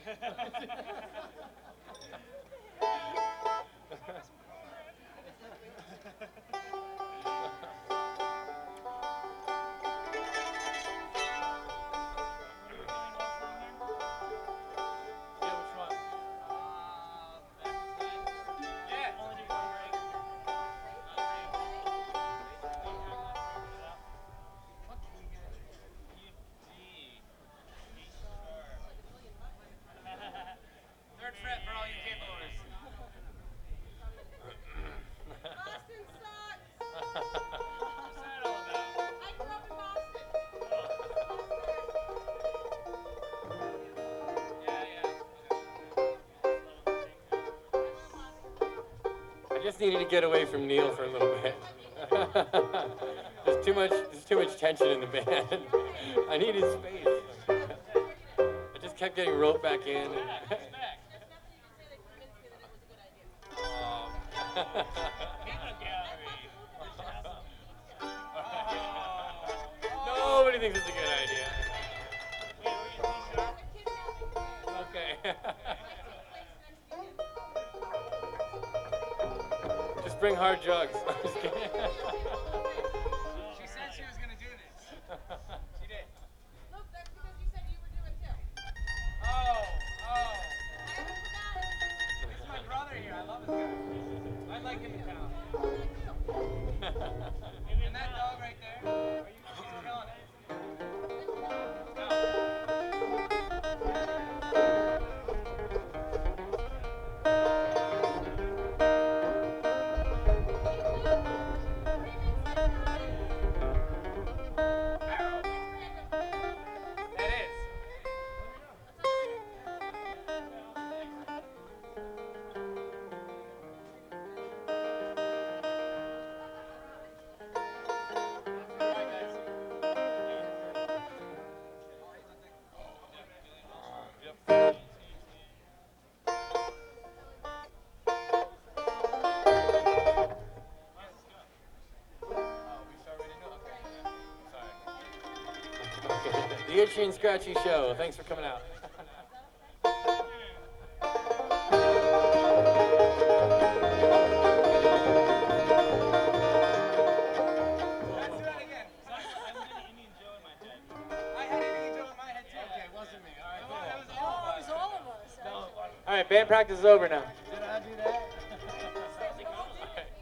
Third fret for all you keyboarders. Boston sucks! What's that all about? I grew up in Boston. I just needed to get away from Neil for a little bit. There's too much tension in the band. I needed space. I just kept getting roped back in. There's nothing you can say that convinced me that it was a good idea. Nobody thinks it's a good idea. Okay. Just bring hard drugs. I'm just kidding. She said she was going to do this. She did. Look, that's because you said you were doing too. Oh. I haven't forgotten. This is my brother here. I love this guy. I'd like him in town. And that dog right there, she's killing it. That is. The Itchy and Scratchy Show. Thanks for coming out. Let's do that again. I had Indian Joe in my head too. Okay, it wasn't me. All right, it was all of us. All of us. All right, band practice is over now.